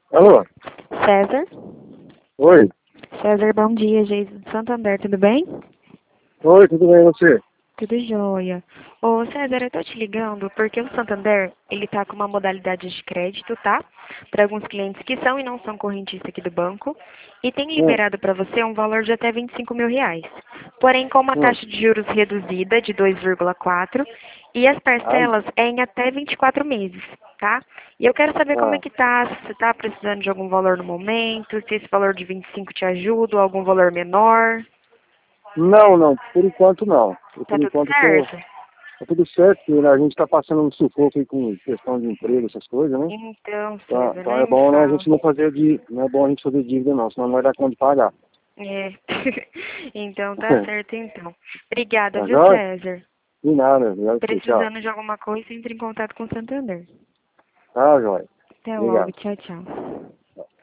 Alô? César? Oi? César, bom dia, Geisa do Santander, tudo bem? Oi, tudo bem, e você? Tudo jóia. Ô, César, eu tô te ligando porque o Santander, ele tá com uma modalidade de crédito, tá? Para alguns clientes que são e não são correntistas aqui do banco. E tem Hum, liberado para você um valor de até R$ 25.000. Porém, com uma hum. taxa de juros reduzida de 2,4 e as Ah, parcelas é em até 24 meses, tá? E eu quero saber como é ah. que tá, se você tá precisando de algum valor no momento, se esse valor de 25 te ajuda ou algum valor menor. Não, não, por enquanto não. Tá Por tudo enquanto certo? tá tudo certo, porque, né, a gente está passando um sufoco aí com questão de emprego, essas coisas, né? Então, Então, César, então nem é me bom, né, a fala. gente não é bom a gente fazer dívida não, senão não vai dar conta de pagar. É. Então, tá certo, então. Obrigada, Tá viu, joia? César? De nada, obrigado por você, tchau. Precisando de alguma coisa, entre em contato com o Santander. Tá, joia. Até logo. Obrigado. Tchau, tchau.